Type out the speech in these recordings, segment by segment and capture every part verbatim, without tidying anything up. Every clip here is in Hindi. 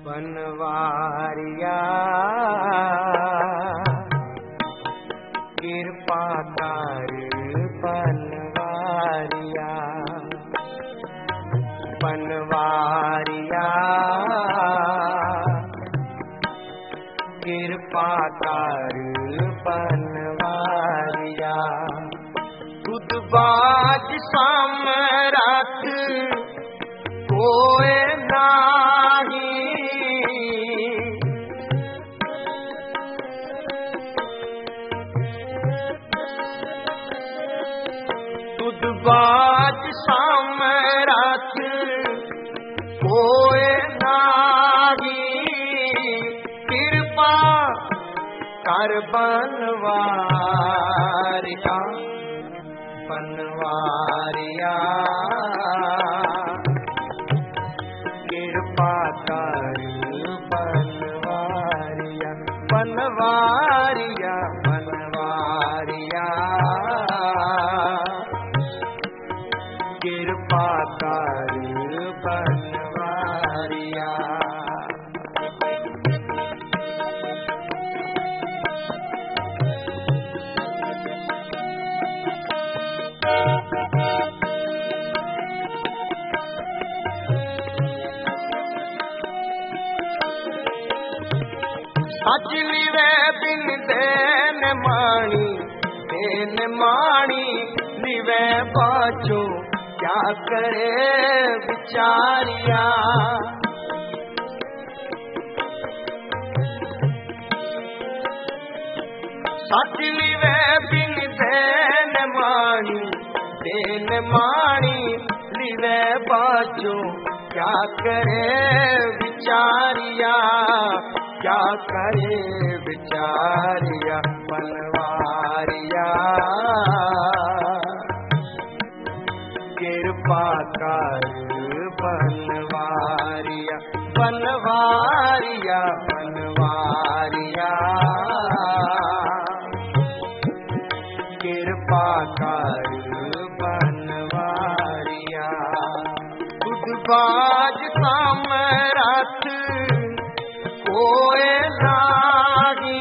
बनवारिया कृपा कर बनवारिया बनवारिया कृपा कर बनवारिया दुधबाज सामरथ कोय नाही दुधबाज सामरथ कोय नाही कृपा कर बनवारिया बनवारिया कृपा कर बनवारिया बनवारिया बनवारिया कृपा कर बनवारिया सचली वे बिन देन माणी देन माणी लिवे बाचो क्या करे बिचारिया सचली वे बिन देन माणी देन माणी लिवे बाचो क्या करे बिचारिया क्या करे बिचारिया बनवारिया कृपा कर बनवारिया बनवारिया बनवारिया कृपा कर बनवारिया दुधबाज सामरथ कोय नाही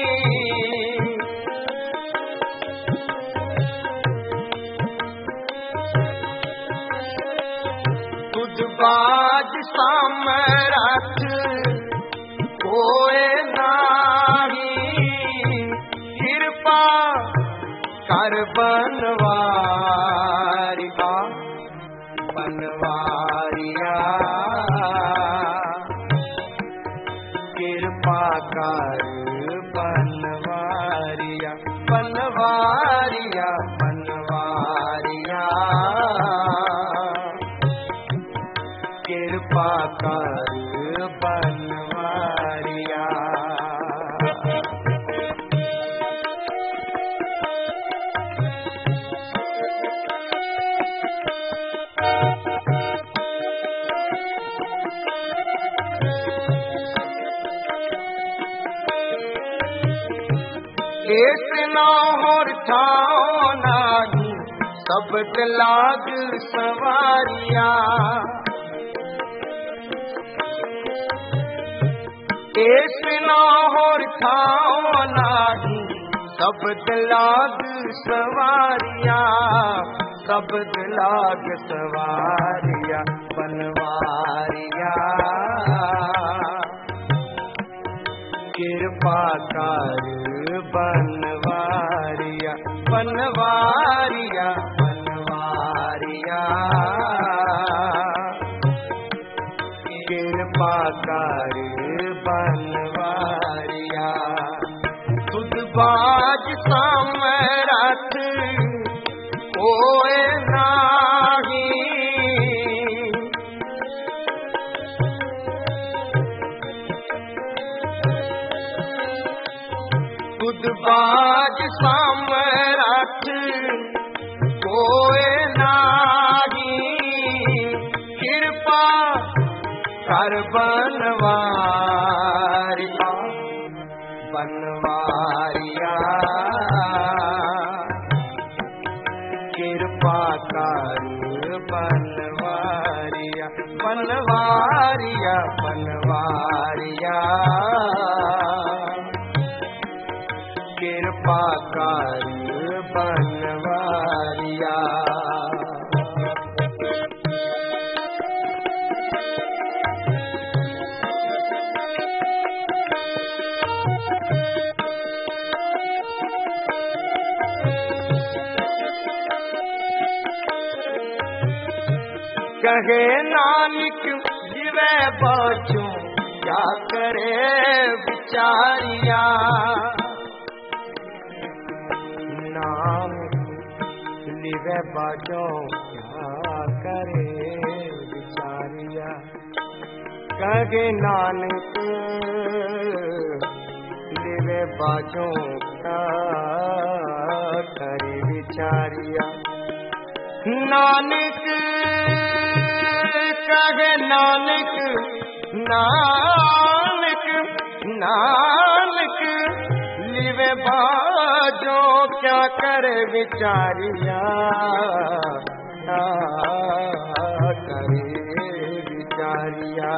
दुधबाज सामरथ कोय नाही कृपा कर बनवारिया बनवारिया कृपा कर बनवारिया बनवारिया बनवारिया कृपा कर बनवारिया केस ना होर ठाओ नाही सबद लाग सवारिया केस ना होर ठाओ नाही सबद लाग सवारिया सबद लाग सवारिया बनवारिया कृपा कर बनवारिया बनवारिया बनवारिया कृपा कर बनवारिया दुधबाज सामरथ कोय नाही दुधबाज सामरथ कोय नाही कृपा कर बनवारिया बनवारिया कृपा कर बनवारिया बनवारिया बनवारिया बनवारिया कृपा कर बनवारिया कहे नानक जीवे बचूं क्या करे बिचारिया नाम लिवे बचूं क्या करे बिचारिया कहे नानक लिवे बचूं क्या करे बिचारिया नानक कहे नानक नानक नानक लिवे बाजो क्या करे बिचारिया करे बिचारिया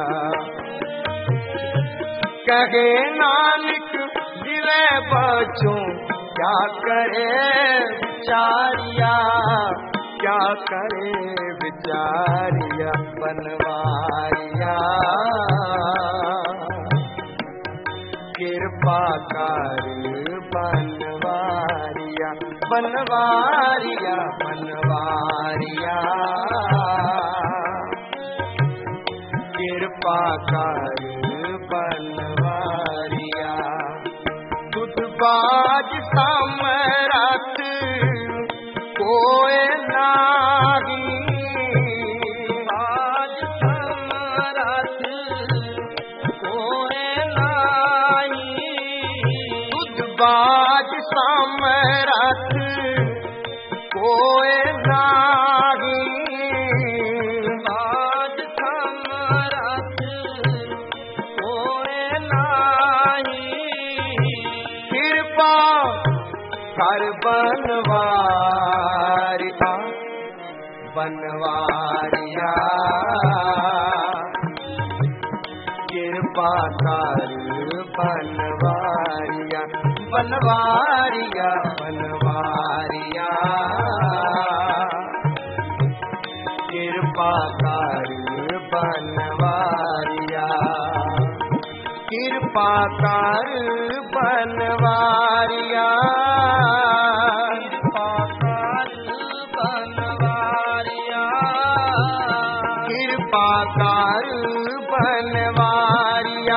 कहे नानक लिवे बाजो क्या करे बिचारिया क्या करे बिचारिया बनवारिया कृपा कर बनवारिया बनवारिया बनवारिया कृपा कर बनवारिया दूध बाज सामरात कोई नाही बाज सामरात कोई नाही दूध बाज सामरात कोई नाही बाज सामरात कोई नाही कृपा कर बनवारिया बनवारिया कृपा कर बनवारिया बनवारिया बनवारिया कृपा कर बनवारिया कृपा कर बनवारिया कृपा कर बनवारिया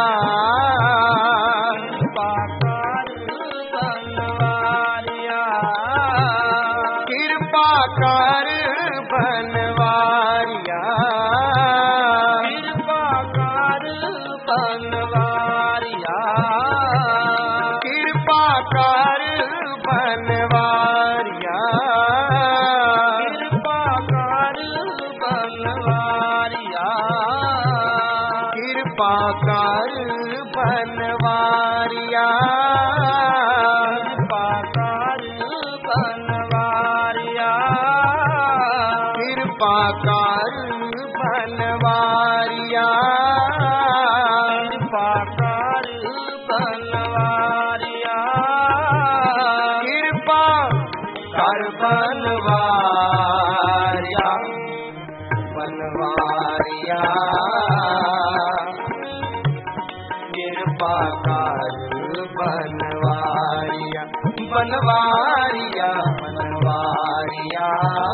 कृपा कर बनवारिया कृपा कर बनवारिया कृपा कर बनवारिया कृपा कर बनवारिया कृपा कर बनवारिया कृपा कर बनवारिया कृपा कर बनवारिया बनवारिया कृपा कर बनवारिया बनवारिया बनवारिया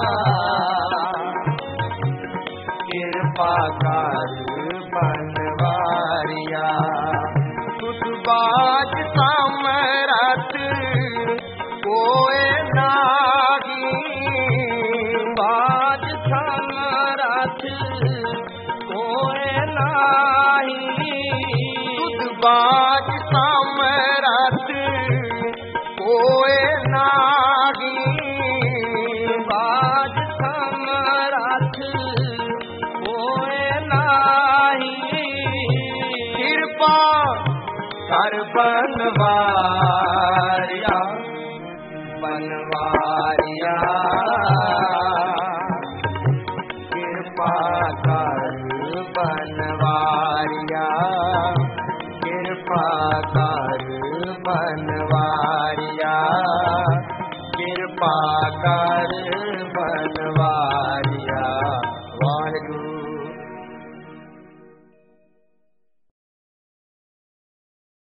कृपा कर बनवारिया दूध बाज सामरात कोई नाही बाज सामरात कोई नाही दूध बाज सामरात कोई नाही बाज सामरात कृपा कर बनवारिया बनवारिया कृपा कर बन बनवारिया कृपा कर बनवारिया कृपा कर बनवारिया वाहिगुरू